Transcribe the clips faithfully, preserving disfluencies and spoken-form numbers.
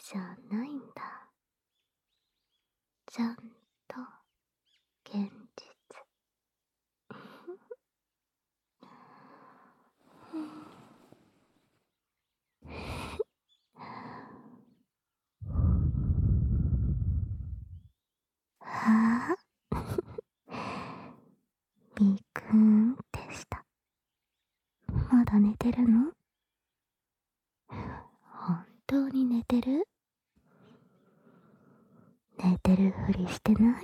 じゃないんだ。ちゃんと現実。はあみーくんでした。まだ寝てるの？本当に寝てる？寝てるふりしてない？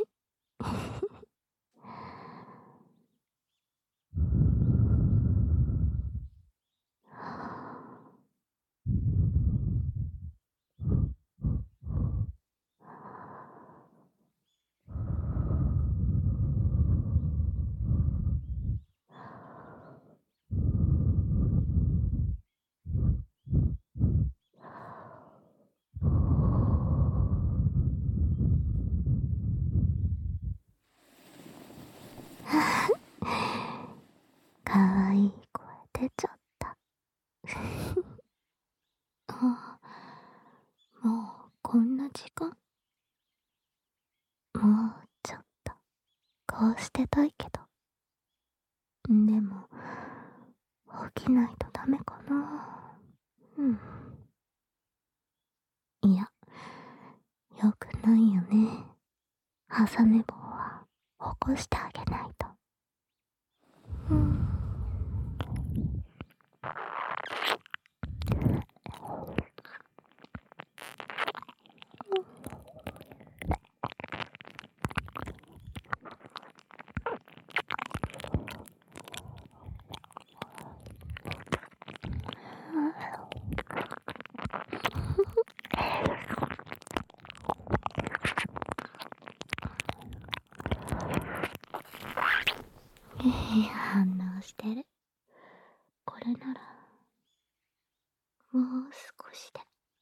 かわいい声出ちゃった。あ、もうこんな時間？もうちょっとこうしてたいけど。でも起きないとダメかな。うん。いや、よくないよね。朝寝坊は起こしてあげないと。うん。いい反応してる。これならもう少しで。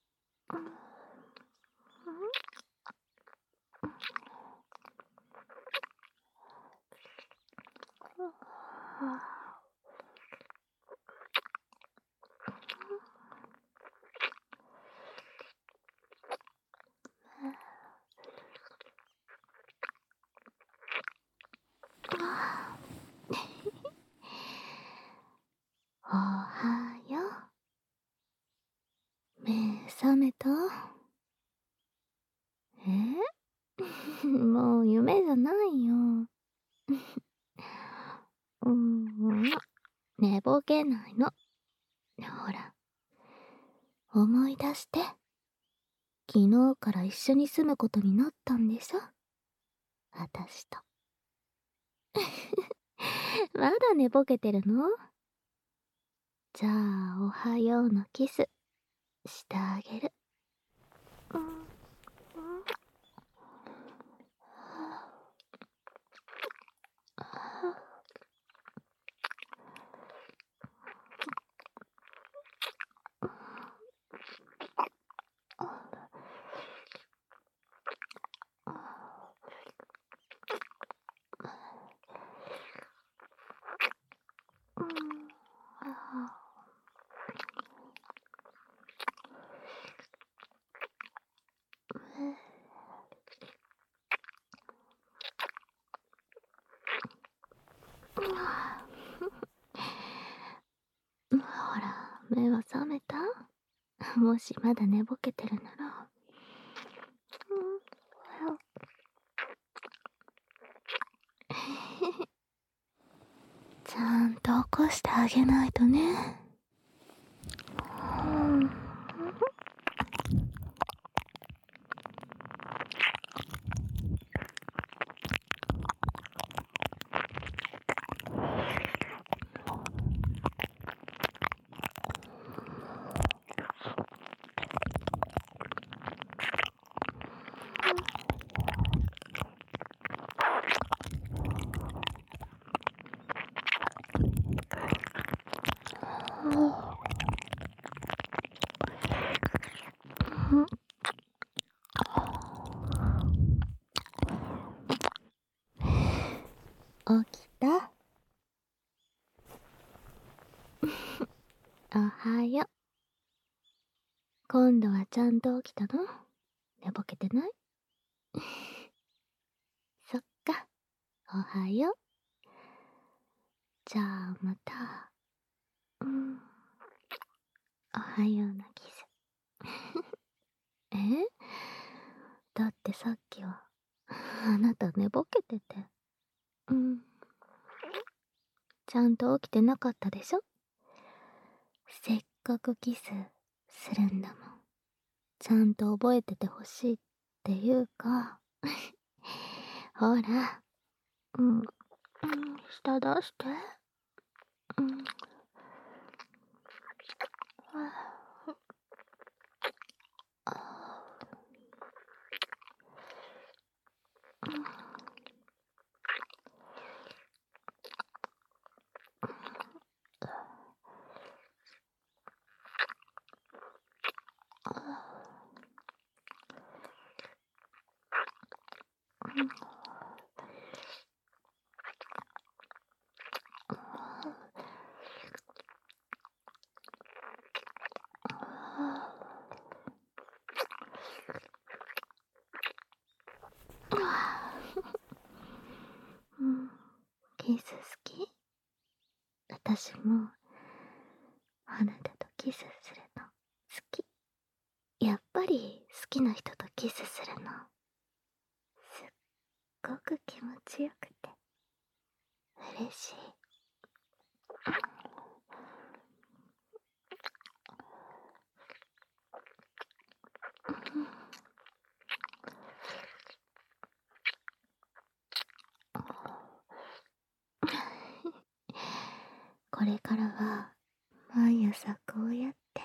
おはよう。目覚めた？えもう夢じゃないよ。うーん、寝ぼけないの。ほら、思い出して。昨日から一緒に住むことになったんでしょ？私と。まだ寝ぼけてるの？じゃあ、おはようのキス、してあげる。うんうんほら、目は覚めた？もしまだ寝ぼけてるなら。ちゃんと起こしてあげないとね。うん起きた？おはよ今度はちゃんと起きたの？寝ぼけてない？そっか、おはよう。じゃあまた。うん。おはようなキス。え？だってさっきは、あなた寝ぼけてて。うん。ちゃんと起きてなかったでしょ？せっかくキスするんだもん。ちゃんと覚えててほしいっていうか、ほら、うん、うん、舌出して。うん。うん、キス好き？私もあなたとキスするの好き。やっぱり好きな人とキスするのすっごく気持ちよくて嬉しい。これからは毎朝こうやって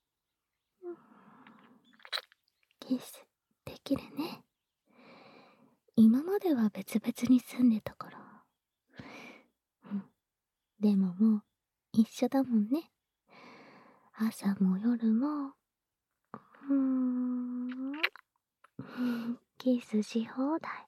キスできるね。今までは別々に住んでたから。うん。でももう一緒だもんね。朝も夜も、うーん、キスし放題。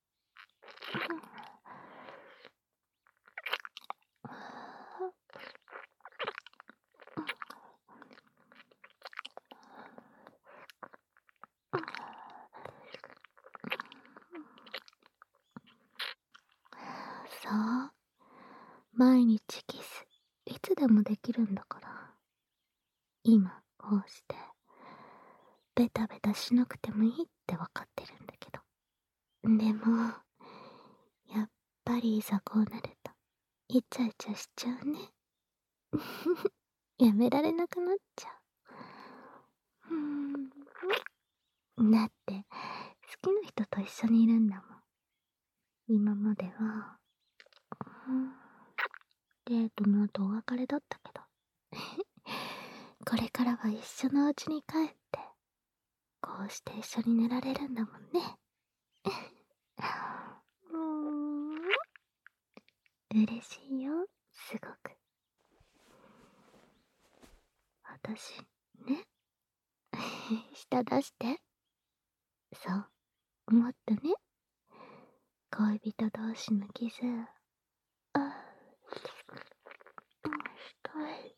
そう。毎日キス、いつでもできるんだから。今、こうして、ベタベタしなくてもいいってわかってるんだけど。でも、やっぱりいざこうなると、イチャイチャしちゃうね。やめられなくなっちゃう。うーん。だって、好きな人と一緒にいるんだもん。今までは、うん、デートの後お別れだったけど。これからは一緒のお家に帰って、こうして一緒に寝られるんだもんね。うーん。嬉しいよ、すごく。私、ね。舌出して。そう、もっとね。恋人同士のキス。あ、したい。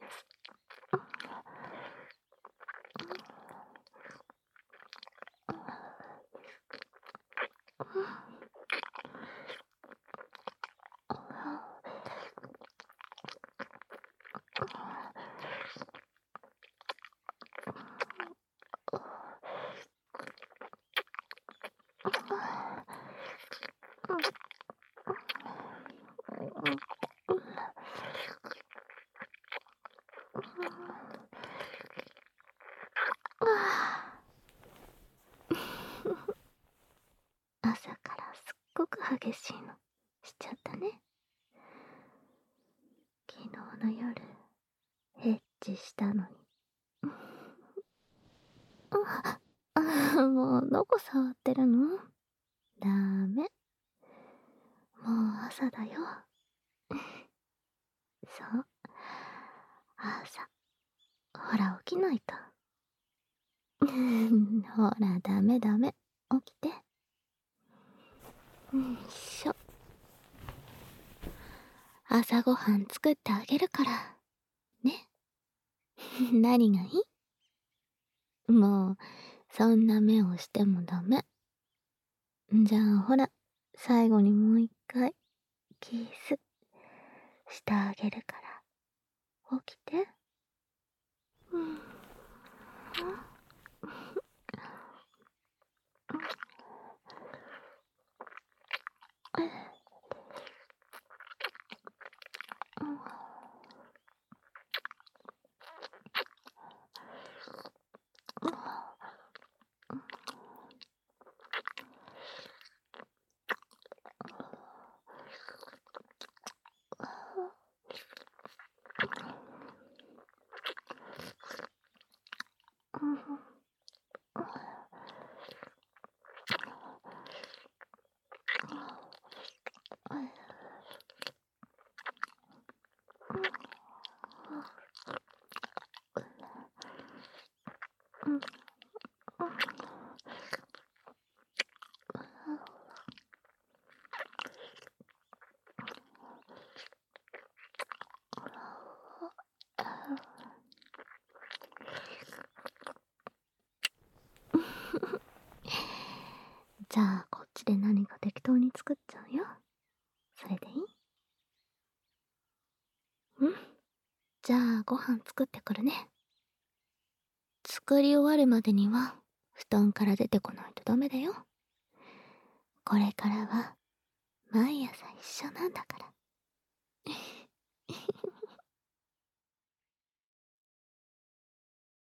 朝からすっごく激しいのしちゃったね。昨日の夜エッチしたのに。ああ、もうどこ触ってるの？ダメ。もう朝だよ。そう、朝。ほら起きないと。ほらダメダメ、起きて。んしょ。朝ごはん作ってあげるからね。何がいい？ もう、そんな目をしてもダメ。じゃあほら、最後にもう一回、キス、してあげるから、起きて。うん。じゃあ、こっちで何か適当に作っちゃうよ。それでいい？うん。じゃあ、ご飯作ってくるね。作り終わるまでには、布団から出てこないとダメだよ。これからは、毎朝一緒なんだから。